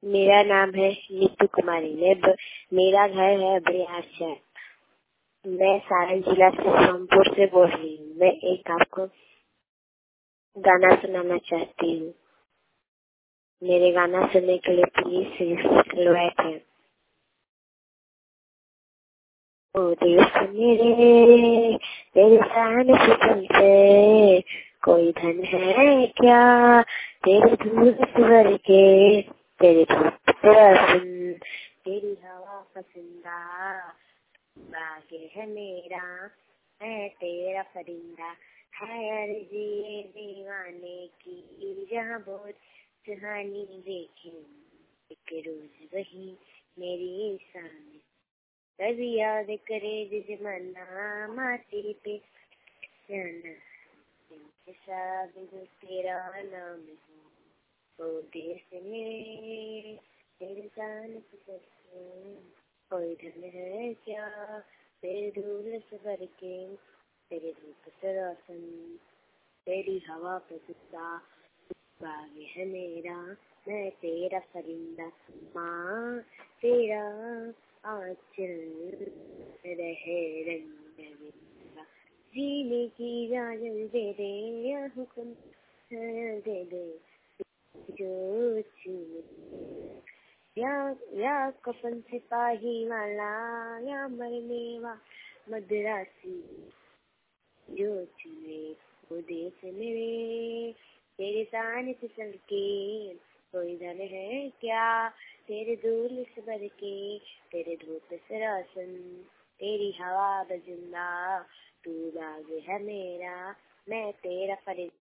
मेरा नाम है नीतू कुमारी। मेरा घर है बरियारशहर। मैं सारण जिला से सोमपुर से बोल रही हूँ। मैं एक आपको गाना सुनाना चाहती हूँ। मेरे गाना सुनने के लिए प्लीज रिक्वेस्ट है। ओ देश मेरे तेरे शान से चलते कोई धन है क्या, तेरे दूर स्वर के, तेरे धूप से सुन, तेरी हवा पसंदा बागे है मेरा, है तेरा परिंदा, है अर्जी दीवाने की, जहाँ बहुत सुहानी देखे एक रोज वही मेरी सामने, कभी याद करे जमाना माटी पे जाना, तेरा नाम हो, ओ देश में तेरे जान से कोई धन है क्या, तेरे धूल से भर के, तेरे धूप से रोशन, तेरी हवा पे गुस्सा बाग है मेरा, मैं तेरा परिंदा, माँ तेरा आंचल रहे रंग मेरा, जीने की इजाज़त दे दे या हुक्म दे दे जो छूए, या कफन सिपाही वाला, या मरने वाला मदरासी, जो चुने वो देश मेरे, तेरे ताने से चल के कोई धन है क्या, तेरे धूल से भर के, तेरे धूप से रोशन, तेरी हवा बजिंदा, तू बाग है मेरा, मैं तेरा परिंदा।